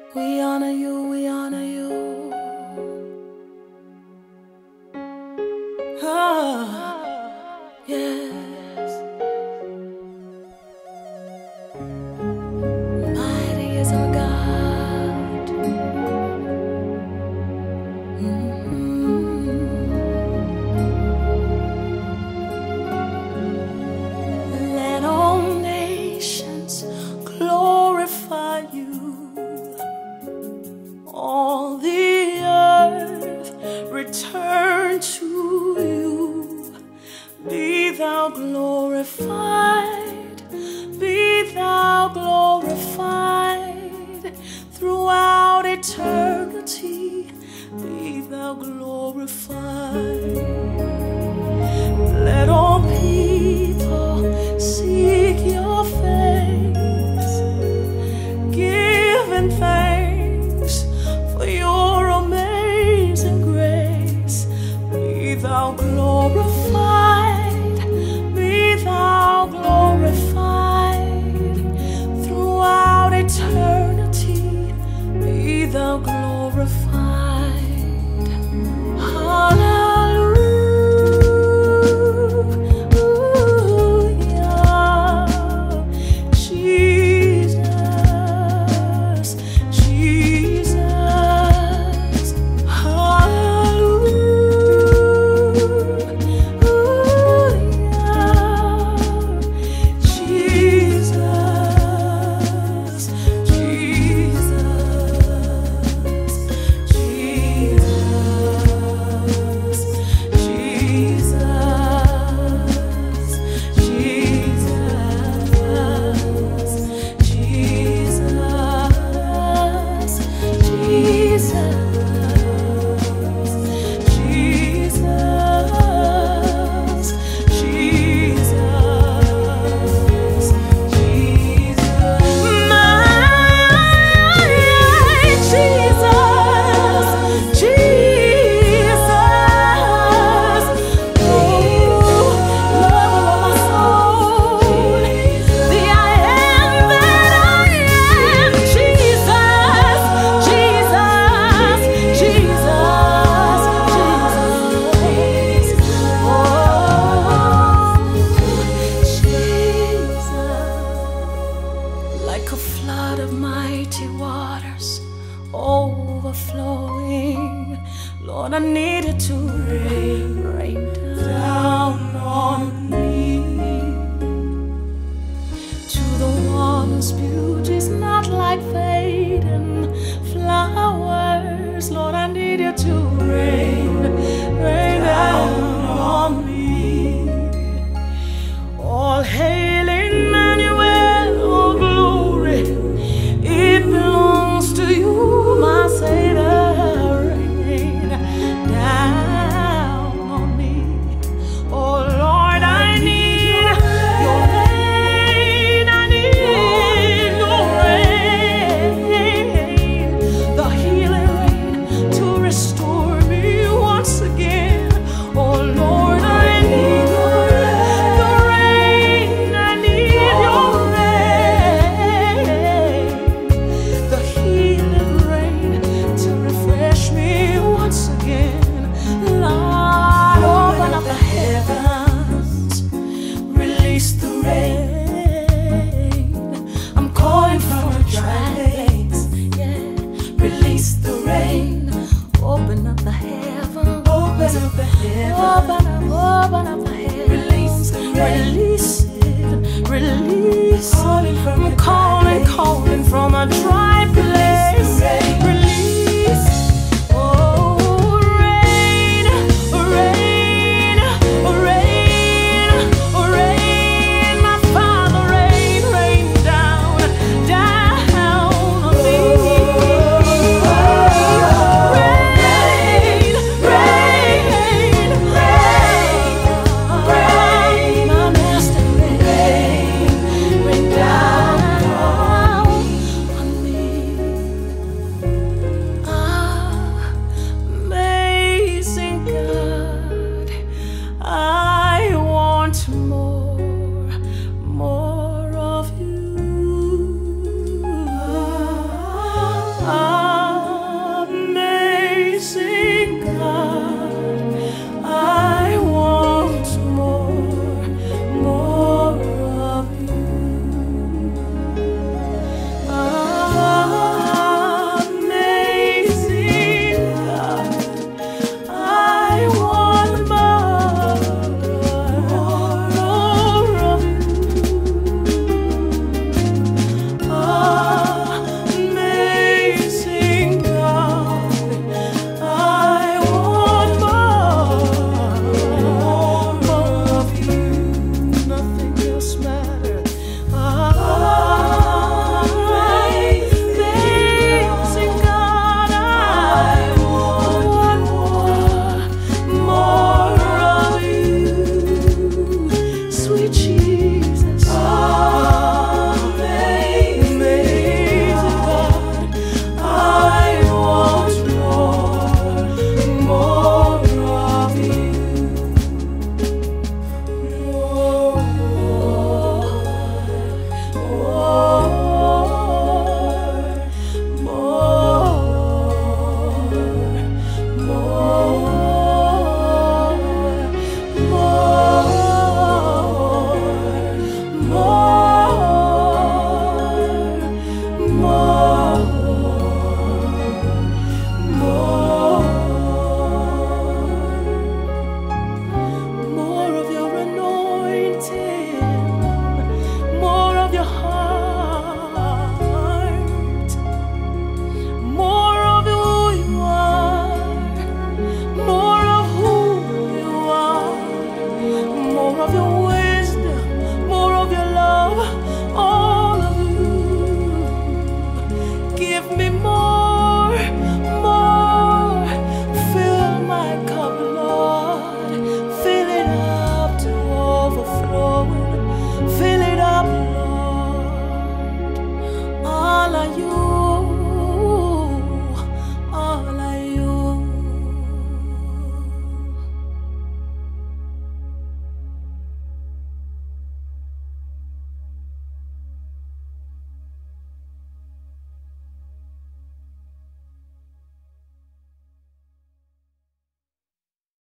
We honor you, we honor you. Ah, yes. Mighty is our God. Let all nations glorify you. All the earth return to you. Be thou glorified, be thou glorified throughout eternity. Be thou glorified. Let all people seek your face, giving thanks for your amazing grace. Be thou glorified, be thou glorified throughout eternity. Be thou glorified. Hallelujah, Jesus, Jesus. Like a flood of mighty waters overflowing, Lord, I needed to rain down on me. To the one whose beauty's not like fading flowers, Lord, I needed to rain